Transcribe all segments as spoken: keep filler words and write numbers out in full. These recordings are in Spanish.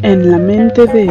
En la mente de...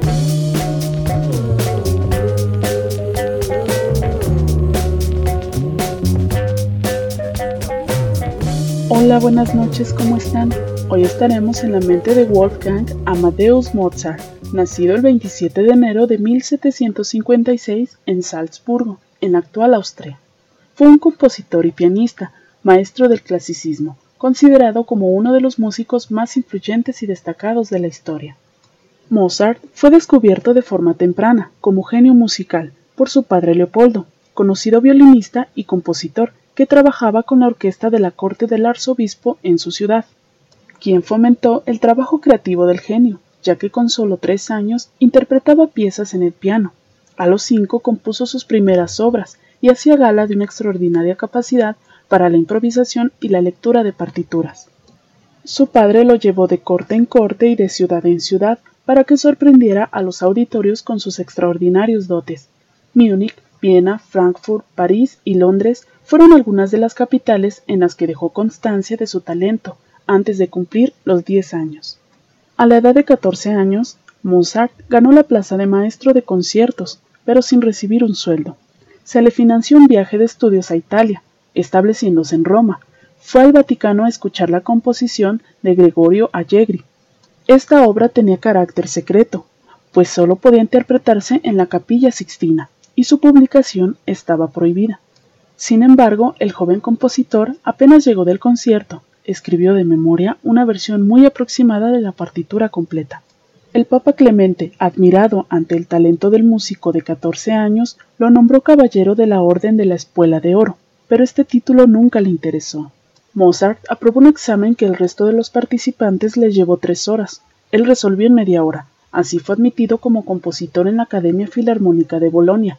Hola, buenas noches, ¿cómo están? Hoy estaremos en la mente de Wolfgang Amadeus Mozart, nacido el veintisiete de enero de mil setecientos cincuenta y seis en Salzburgo, en actual Austria. Fue un compositor y pianista, maestro del clasicismo, considerado como uno de los músicos más influyentes y destacados de la historia. Mozart fue descubierto de forma temprana como genio musical por su padre Leopoldo, conocido violinista y compositor que trabajaba con la orquesta de la corte del arzobispo en su ciudad, quien fomentó el trabajo creativo del genio, ya que con solo tres años interpretaba piezas en el piano. A los cinco compuso sus primeras obras y hacía gala de una extraordinaria capacidad para la improvisación y la lectura de partituras. Su padre lo llevó de corte en corte y de ciudad en ciudad para que sorprendiera a los auditorios con sus extraordinarios dotes. Múnich, Viena, Frankfurt, París y Londres fueron algunas de las capitales en las que dejó constancia de su talento antes de cumplir los diez años. A la edad de catorce años, Mozart ganó la plaza de maestro de conciertos, pero sin recibir un sueldo. Se le financió un viaje de estudios a Italia, estableciéndose en Roma. Fue al Vaticano a escuchar la composición de Gregorio Allegri. Esta obra tenía carácter secreto, pues solo podía interpretarse en la Capilla Sixtina, y su publicación estaba prohibida. Sin embargo, el joven compositor apenas llegó del concierto, escribió de memoria una versión muy aproximada de la partitura completa. El Papa Clemente, admirado ante el talento del músico de catorce años, lo nombró caballero de la Orden de la Espuela de Oro, pero este título nunca le interesó. Mozart aprobó un examen que el resto de los participantes le llevó tres horas. Él resolvió en media hora. Así fue admitido como compositor en la Academia Filarmónica de Bolonia.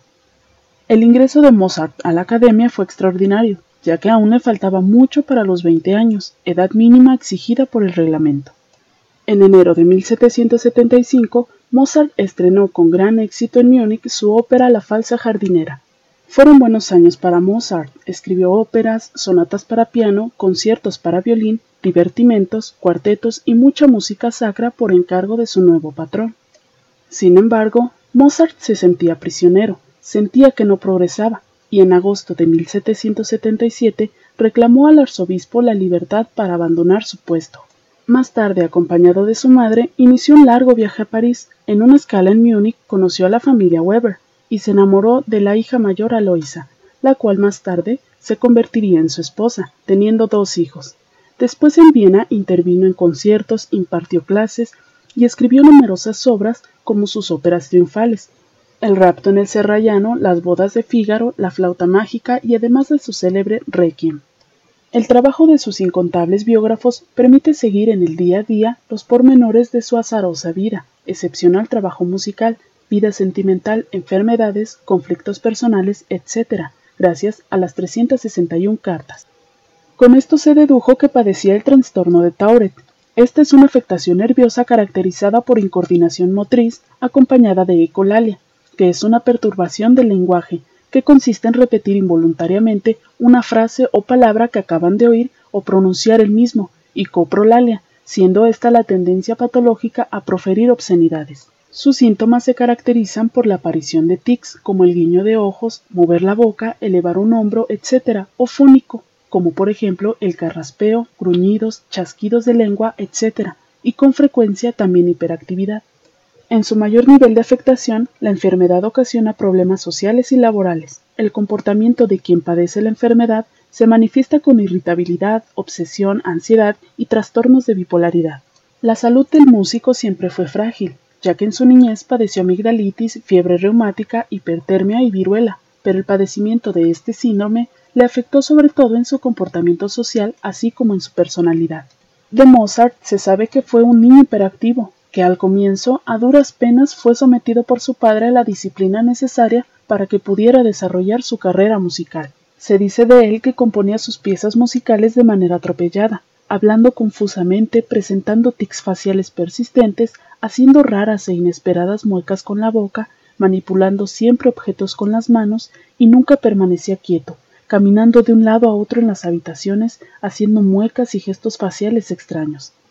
El ingreso de Mozart a la Academia fue extraordinario, ya que aún le faltaba mucho para los veinte años, edad mínima exigida por el reglamento. En enero de mil setecientos setenta y cinco, Mozart estrenó con gran éxito en Múnich su ópera La falsa jardinera. Fueron buenos años para Mozart. Escribió óperas, sonatas para piano, conciertos para violín, divertimentos, cuartetos y mucha música sacra por encargo de su nuevo patrón. Sin embargo, Mozart se sentía prisionero, sentía que no progresaba, y en agosto de mil setecientos setenta y siete reclamó al arzobispo la libertad para abandonar su puesto. Más tarde, acompañado de su madre, inició un largo viaje a París. En una escala en Múnich conoció a la familia Weber y se enamoró de la hija mayor Aloisa, la cual más tarde se convertiría en su esposa, teniendo dos hijos. Después en Viena intervino en conciertos, impartió clases y escribió numerosas obras como sus óperas triunfales, El rapto en el Serrallano, Las bodas de Fígaro, La flauta mágica y además de su célebre Requiem. El trabajo de sus incontables biógrafos permite seguir en el día a día los pormenores de su azarosa vida, excepcional trabajo musical, vida sentimental, enfermedades, conflictos personales, etcétera, gracias a las trescientas sesenta y una cartas. Con esto se dedujo que padecía el trastorno de Tourette. Esta es una afectación nerviosa caracterizada por incoordinación motriz acompañada de ecolalia, que es una perturbación del lenguaje, que consiste en repetir involuntariamente una frase o palabra que acaban de oír o pronunciar el mismo, y coprolalia, siendo esta la tendencia patológica a proferir obscenidades. Sus síntomas se caracterizan por la aparición de tics, como el guiño de ojos, mover la boca, elevar un hombro, etcétera, o fónico, como por ejemplo el carraspeo, gruñidos, chasquidos de lengua, etcétera, y con frecuencia también hiperactividad. En su mayor nivel de afectación, la enfermedad ocasiona problemas sociales y laborales. El comportamiento de quien padece la enfermedad se manifiesta con irritabilidad, obsesión, ansiedad y trastornos de bipolaridad. La salud del músico siempre fue frágil, ya que en su niñez padeció amigdalitis, fiebre reumática, hipertermia y viruela, pero el padecimiento de este síndrome le afectó sobre todo en su comportamiento social, así como en su personalidad. De Mozart se sabe que fue un niño hiperactivo, que al comienzo a duras penas fue sometido por su padre a la disciplina necesaria para que pudiera desarrollar su carrera musical. Se dice de él que componía sus piezas musicales de manera atropellada, hablando confusamente, presentando tics faciales persistentes, haciendo raras e inesperadas muecas con la boca, manipulando siempre objetos con las manos y nunca permanecía quieto, caminando de un lado a otro en las habitaciones, haciendo muecas y gestos faciales extraños.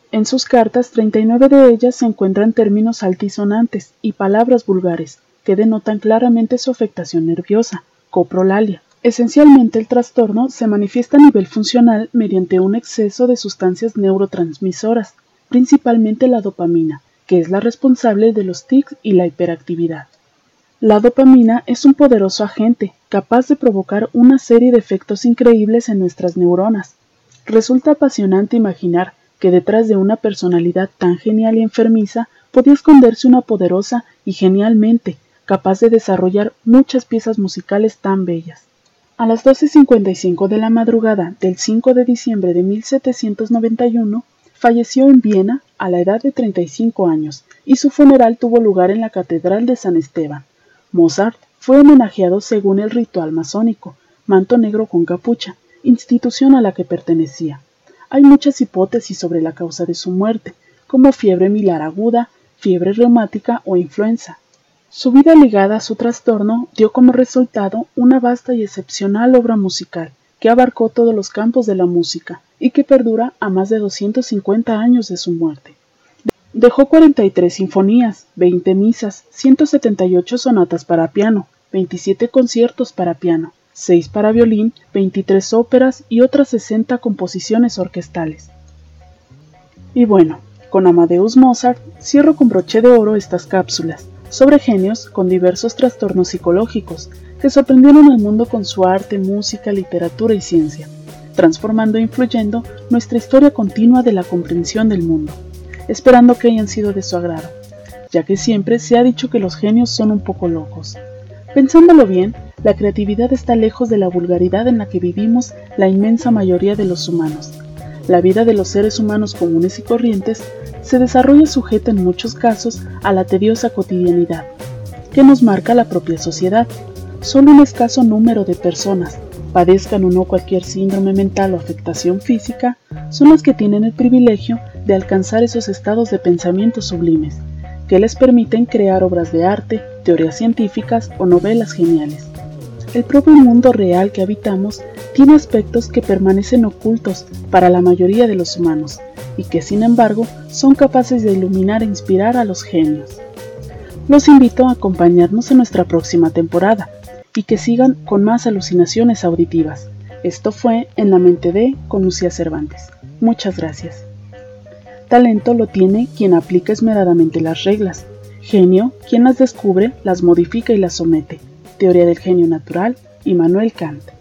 En sus cartas, treinta y nueve de ellas se encuentran términos altisonantes y palabras vulgares que denotan claramente su afectación nerviosa, coprolalia. Esencialmente el trastorno se manifiesta a nivel funcional mediante un exceso de sustancias neurotransmisoras, principalmente la dopamina, que es la responsable de los tics y la hiperactividad. La dopamina es un poderoso agente, capaz de provocar una serie de efectos increíbles en nuestras neuronas. Resulta apasionante imaginar que detrás de una personalidad tan genial y enfermiza podía esconderse una poderosa y genialmente capaz de desarrollar muchas piezas musicales tan bellas. A las doce cincuenta y cinco de la madrugada del cinco de diciembre de mil setecientos noventa y uno, falleció en Viena a la edad de treinta y cinco años y su funeral tuvo lugar en la Catedral de San Esteban. Mozart fue homenajeado según el ritual masónico, manto negro con capucha, institución a la que pertenecía. Hay muchas hipótesis sobre la causa de su muerte, como fiebre milar aguda, fiebre reumática o influenza. Su vida ligada a su trastorno dio como resultado una vasta y excepcional obra musical que abarcó todos los campos de la música y que perdura a más de doscientos cincuenta años de su muerte. Dejó cuarenta y tres sinfonías, veinte misas, ciento setenta y ocho sonatas para piano, veintisiete conciertos para piano, seis para violín, veintitrés óperas y otras sesenta composiciones orquestales. Y bueno, con Amadeus Mozart cierro con broche de oro estas cápsulas sobre genios con diversos trastornos psicológicos que sorprendieron al mundo con su arte, música, literatura y ciencia, transformando e influyendo nuestra historia continua de la comprensión del mundo, esperando que hayan sido de su agrado, ya que siempre se ha dicho que los genios son un poco locos. Pensándolo bien, la creatividad está lejos de la vulgaridad en la que vivimos la inmensa mayoría de los humanos. La vida de los seres humanos comunes y corrientes se desarrolla sujeta en muchos casos a la tediosa cotidianidad, que nos marca la propia sociedad. Solo un escaso número de personas, padezcan o no cualquier síndrome mental o afectación física, son las que tienen el privilegio de alcanzar esos estados de pensamiento sublimes, que les permiten crear obras de arte, teorías científicas o novelas geniales. El propio mundo real que habitamos tiene aspectos que permanecen ocultos para la mayoría de los humanos y que sin embargo son capaces de iluminar e inspirar a los genios. Los invito a acompañarnos en nuestra próxima temporada y que sigan con más alucinaciones auditivas. Esto fue En la mente de con Lucía Cervantes. Muchas gracias. Talento lo tiene quien aplica esmeradamente las reglas. Genio, quien las descubre, las modifica y las somete. Teoría del genio natural, Immanuel Kant.